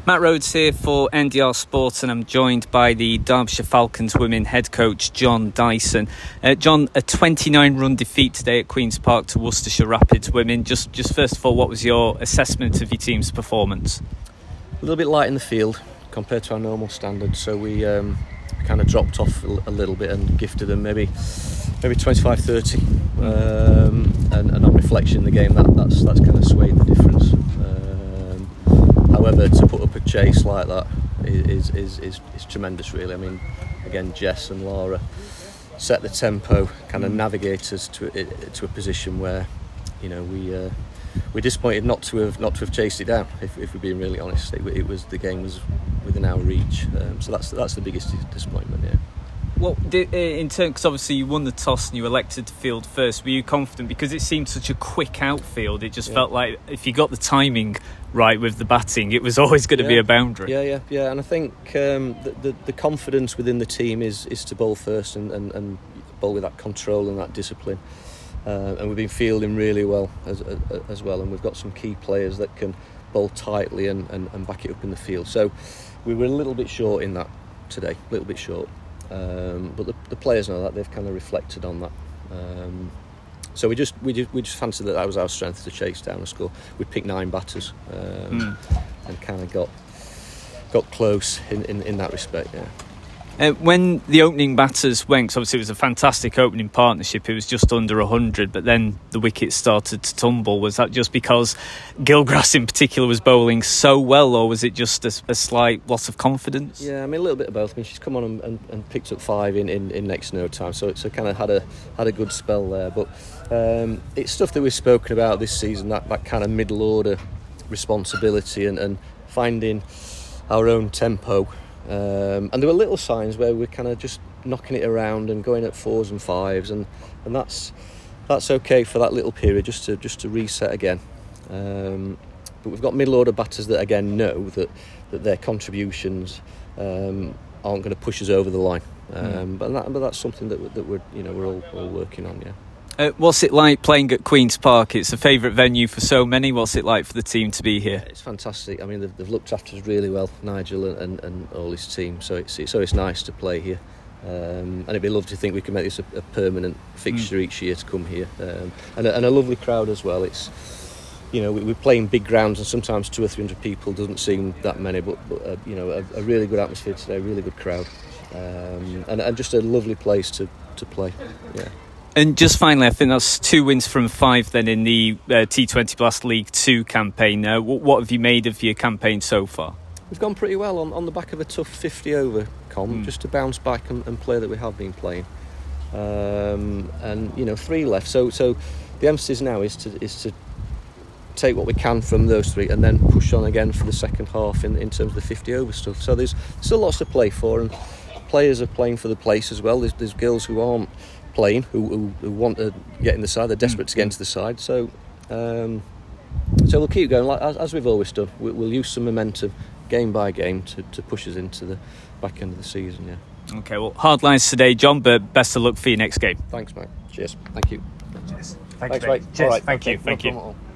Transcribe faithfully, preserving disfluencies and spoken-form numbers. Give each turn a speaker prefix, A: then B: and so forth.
A: Matt Rhodes here for N D R Sport, and I'm joined by the Derbyshire Falcons women head coach John Dyson. Uh, John, a twenty-nine run defeat today at Queen's Park to Worcestershire Rapids women. Just, just first of all, what was your assessment of your team's performance?
B: A little bit light in the field compared to our normal standards, so we um, kind of dropped off a little bit and gifted them maybe maybe twenty-five thirty, um, and, and on reflection in the game that, that's that's kind of swayed the difference. Um, however, to put up a chase like that is, is is is tremendous, really. I mean, again, Jess and Laura set the tempo, kind of navigate us to to a position where, you know, we uh, we're disappointed not to have not to have chased it down. If, if we're being really honest, it, it was the game was within our reach, um, so that's that's the biggest disappointment. Yeah.
A: Well, in terms, because obviously you won the toss and you elected to field first, were you confident? Because it seemed such a quick outfield, it just yeah. felt like if you got the timing right with the batting, it was always going to
B: yeah.
A: be a boundary.
B: Yeah, yeah, yeah. And I think um, the, the the confidence within the team is is to bowl first and, and, and bowl with that control and that discipline. Uh, and we've been fielding really well as as, as well, and we've got some key players that can bowl tightly and, and, and back it up in the field. So we were a little bit short in that today, a little bit short. Um, but the, the players know that, they've kind of reflected on that. Um, so we just we just we just fancied that that was our strength, to chase down a score. We picked nine batters um, mm. and kind of got got close in, in, in that respect. Yeah.
A: Uh, when the opening batters went, 'cause obviously it was a fantastic opening partnership, it was just under one hundred, but then the wickets started to tumble. Was that just because Gilgrass in particular was bowling so well, or was it just a, a slight loss of confidence?
B: Yeah, I mean, a little bit of both. I mean, she's come on and, and, and picked up five in, in, in next to no time, so it's so kind of had a had a good spell there. But um, it's stuff that we've spoken about this season, that, that kind of middle order responsibility and, and finding our own tempo. Um, and there were little signs where we're kind of just knocking it around and going at fours and fives, and, and that's that's okay for that little period, just to just to reset again. Um, but we've got middle order batters that again know that that their contributions um, aren't going to push us over the line. Um, mm. But that, but that's something that that we're you know we're all, all working on. Yeah.
A: Uh, what's it like playing at Queen's Park? It's a favourite venue for so many. What's it like for the team to be here?
B: It's fantastic. I mean, they've, they've looked after us really well, Nigel and, and, and all his team. So it's, it's so it's nice to play here, um, and it'd be lovely to think we can make this a, a permanent fixture mm. each year to come here, um, and, a, and a lovely crowd as well. It's you know we, we're playing big grounds, and sometimes two or three hundred people doesn't seem that many, but, but uh, you know a, a really good atmosphere today, a really good crowd, um, and, and just a lovely place to, to play. Yeah.
A: And just finally, I think that's two wins from five then in the uh, T twenty Blast League two campaign. Uh, what, what have you made of your campaign so far?
B: We've gone pretty well on, on the back of a tough fifty over com, mm. just to bounce back and, and play that we have been playing. Um, and, you know, three left. So so the emphasis now is to is to take what we can from those three and then push on again for the second half in, in terms of the fifty over stuff. So there's still lots to play for, and players are playing for the place as well. There's, there's girls who aren't playing who, who, who want to get in the side, they're desperate mm. to get into the side, so um, so we'll keep going like, as, as we've always done. we, we'll use some momentum game by game to, to push us into the back end of the season. Yeah.
A: Okay, well, hard lines today, John, but best of luck for your next game.
B: Thanks, mate. Cheers. Thank you.
A: Cheers.
B: Thanks,
A: you,
B: mate.
A: Cheers.
B: All right.
A: Thank
B: okay.
A: you. Thank
B: no
A: you.